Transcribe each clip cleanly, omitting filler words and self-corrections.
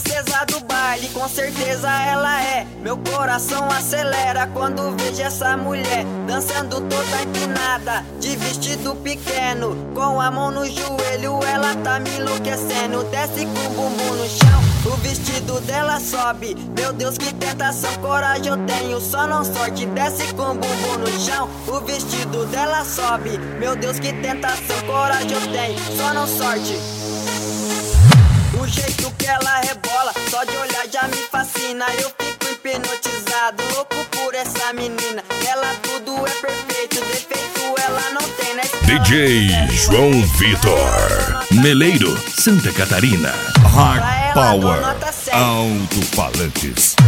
Princesa do baile, com certeza ela é. Meu coração acelera quando vejo essa mulher dançando toda empinada, de vestido pequeno, com a mão no joelho, ela tá me enlouquecendo. Desce com o bumbum no chão, o vestido dela sobe. Meu Deus, que tentação, coragem eu tenho, só não sorte. Desce com o bumbum no chão, o vestido dela sobe. Meu Deus, que tentação, coragem eu tenho, só não sorte. O jeito que ela rebola, só de olhar já me fascina. Eu fico hipnotizado, louco por essa menina. Ela tudo é perfeito, defeito ela não tem, né? DJ João Vitor, Meleiro, Santa Catarina. Hard Power, alto-falantes.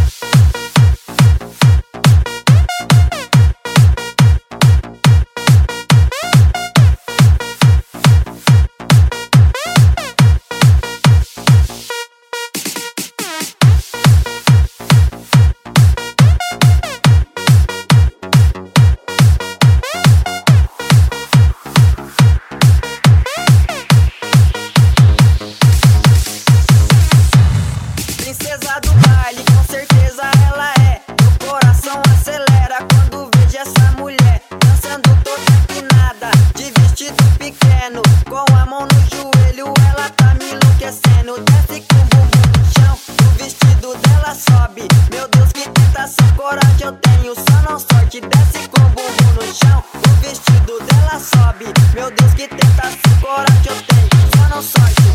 Princesa do baile, com certeza ela é. Meu coração acelera quando vejo essa mulher dançando toda empinada, de vestido pequeno, com a mão no joelho, ela tá me enlouquecendo. Desce com o bumbum no chão, o vestido dela sobe. Meu Deus, que tentação, coragem eu tenho, só não sorte. Desce com o bumbum no chão, o vestido dela sobe. Meu Deus, que tentação, coragem eu tenho, só não sorte.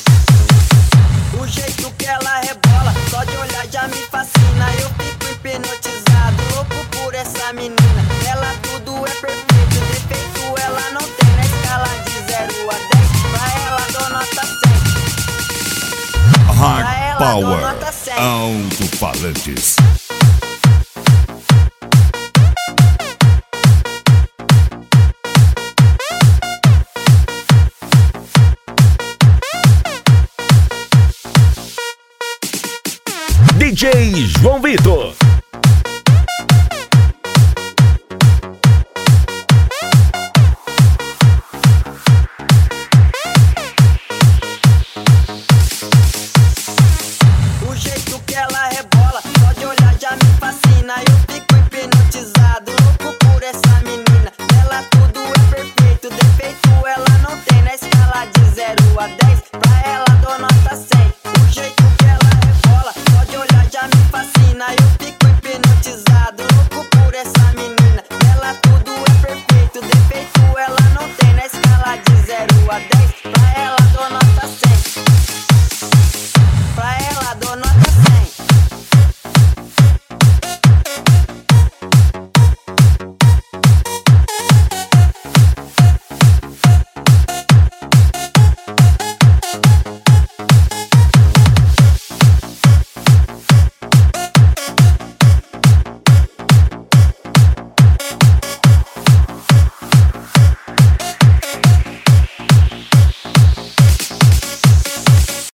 O jeito que ela rebola, só de olhar já me fascina. Eu fico hipnotizado, louco por essa menina. Ela tudo é perfeito, defeito ela não tem. Na escala de 0 a 10, pra ela dou nota 100. Hard Power, alto-falantes. DJ João Vitor.